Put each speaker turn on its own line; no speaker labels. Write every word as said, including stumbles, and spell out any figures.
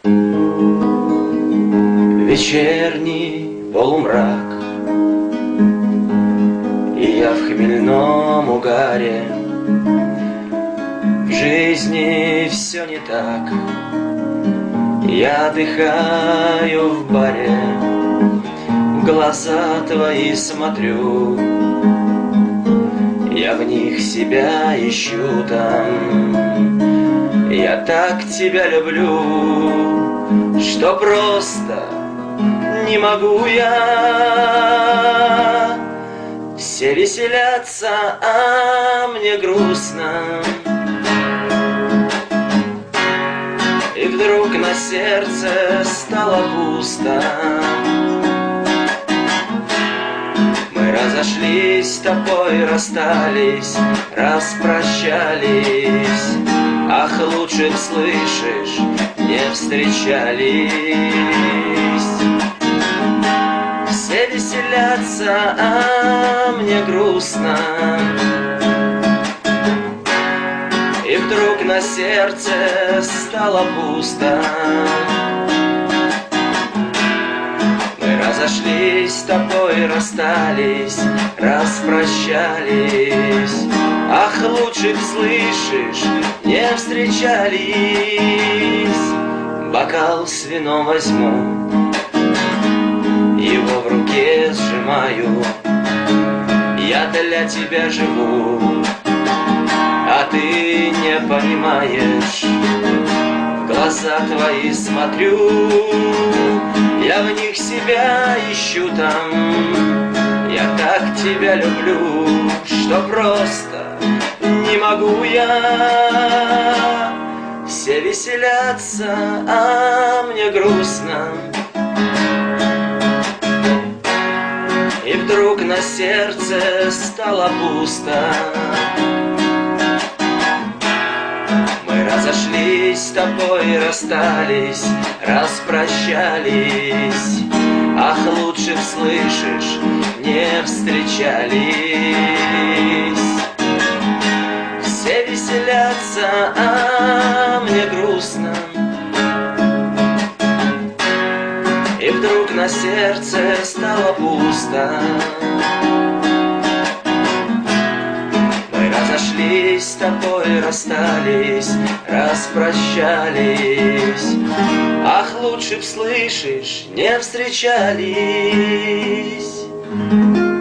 Вечерний полумрак, и я в хмельном угаре. В жизни все не так, я отдыхаю в баре, в глаза твои смотрю, я в них себя ищу там. Я так тебя люблю, что просто не могу я. Все веселятся, а мне грустно. И вдруг на сердце стало пусто. Мы разошлись с тобой, расстались, распрощались. Ах, лучше б, слышишь, не встречались. Все веселятся, а мне грустно. И вдруг на сердце стало пусто. Мы разошлись с тобой, расстались, распрощались. Ах, лучше б, слышишь, не встречались. Бокал с вином возьму, его в руке сжимаю. Я для тебя живу, а ты не понимаешь. В глаза твои смотрю, я в них себя ищу там. Я так тебя люблю, что просто не могу я. Все веселятся, а мне грустно. И вдруг на сердце стало пусто. Мы разошлись с тобой, расстались, распрощались. Ах, лучше б, слышишь, не встречались. Все веселятся, а мне грустно. И вдруг на сердце стало пусто. Мы разошлись с тобой, расстались, распрощались. Ах, лучше б, слышишь, не встречались.